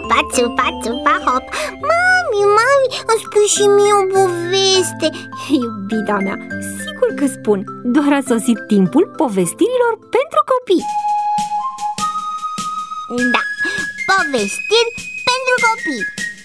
țupa, țupa, țupa, hop. Mami, îmi spui și mie o poveste. Iubita mea, sigur că spun. Doar a sosit timpul povestirilor pentru copii. Da, povestiri pentru copii.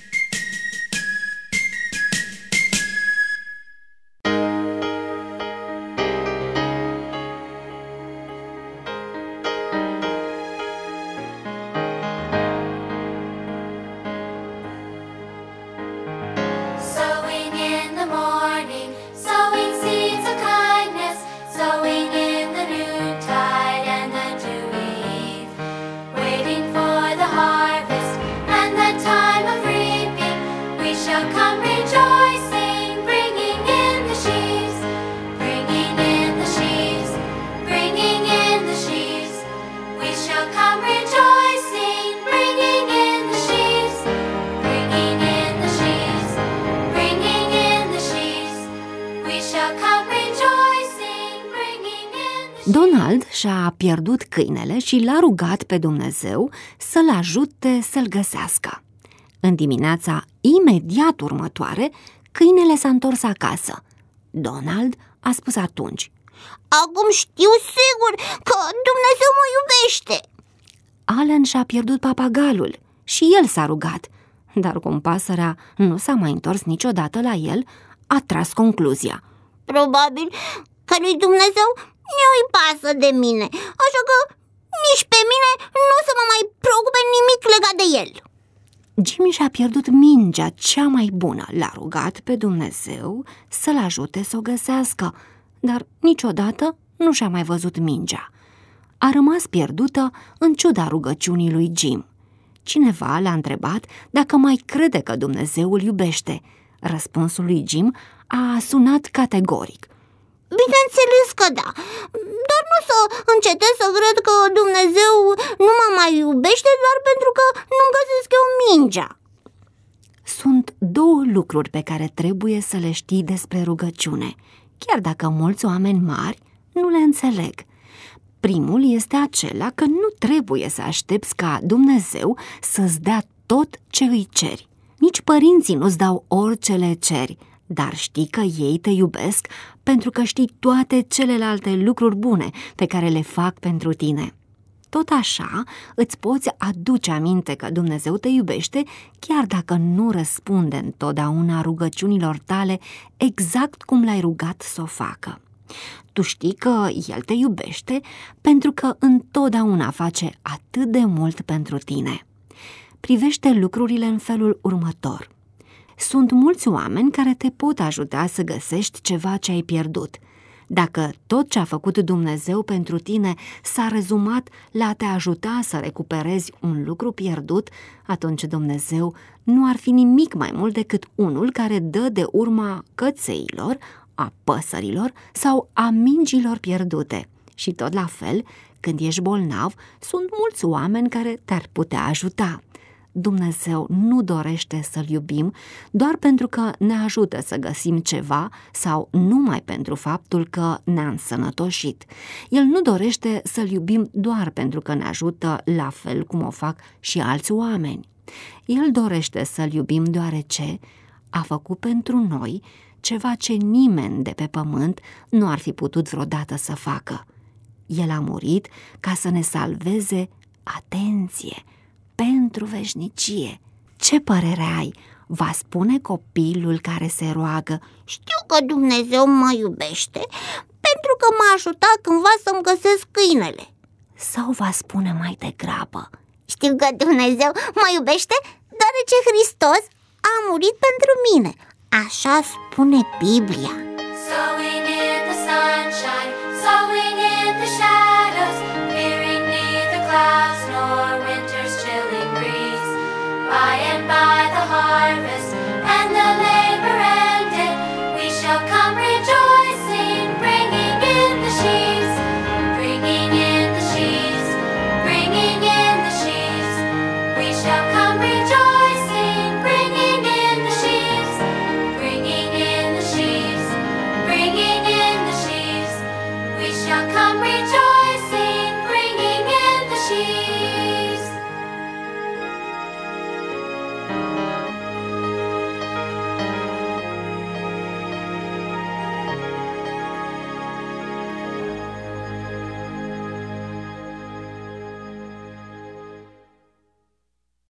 Donald și-a pierdut câinele și l-a rugat pe Dumnezeu să-l ajute să-l găsească. În dimineața imediat următoare, câinele s-a întors acasă. Donald a spus atunci: acum știu sigur că Dumnezeu mă iubește. Alan și-a pierdut papagalul și el s-a rugat, dar cum pasărea nu s-a mai întors niciodată la el, a tras concluzia: probabil că lui Dumnezeu nu-i pasă de mine, așa că nici pe mine nu o să mă mai preocupe nimic legat de el. Jimmy și-a pierdut mingea cea mai bună. L-a rugat pe Dumnezeu să-l ajute să o găsească, dar niciodată nu și-a mai văzut mingea. A rămas pierdută în ciuda rugăciunii lui Jim. Cineva l-a întrebat dacă mai crede că Dumnezeu îl iubește. Răspunsul lui Jim a sunat categoric: bineînțeles că da, dar nu să încetez să cred că Dumnezeu nu mă mai iubește doar pentru că nu-mi găsesc eu mingea. Sunt două lucruri pe care trebuie să le știi despre rugăciune, chiar dacă mulți oameni mari nu le înțeleg. Primul este acela că nu trebuie să aștepți ca Dumnezeu să-ți dea tot ce îi ceri. Nici părinții nu-ți dau orice le ceri, dar știi că ei te iubesc pentru că știi toate celelalte lucruri bune pe care le fac pentru tine. Tot așa îți poți aduce aminte că Dumnezeu te iubește chiar dacă nu răspunde întotdeauna rugăciunilor tale exact cum l-ai rugat să o facă. Tu știi că El te iubește pentru că întotdeauna face atât de mult pentru tine. Privește lucrurile în felul următor. Sunt mulți oameni care te pot ajuta să găsești ceva ce ai pierdut. Dacă tot ce a făcut Dumnezeu pentru tine s-a rezumat la a te ajuta să recuperezi un lucru pierdut, atunci Dumnezeu nu ar fi nimic mai mult decât unul care dă de urma cățeilor, a păsărilor sau a mingilor pierdute. Și tot la fel, când ești bolnav, sunt mulți oameni care te-ar putea ajuta. Dumnezeu nu dorește să-L iubim doar pentru că ne ajută să găsim ceva sau numai pentru faptul că ne-a însănătoșit. El nu dorește să-L iubim doar pentru că ne ajută la fel cum o fac și alți oameni. El dorește să-L iubim deoarece a făcut pentru noi ceva ce nimeni de pe pământ nu ar fi putut vreodată să facă. El a murit ca să ne salveze, atenție, pentru veșnicie. Ce părere ai? Va spune copilul care se roagă: știu că Dumnezeu mă iubește pentru că m-a ajutat cândva să-mi găsesc câinele? Sau va spune mai degrabă: știu că Dumnezeu mă iubește deoarece Hristos a murit pentru mine? Așa spune Biblia. Sowing in the sunshine, sowing in the shadow.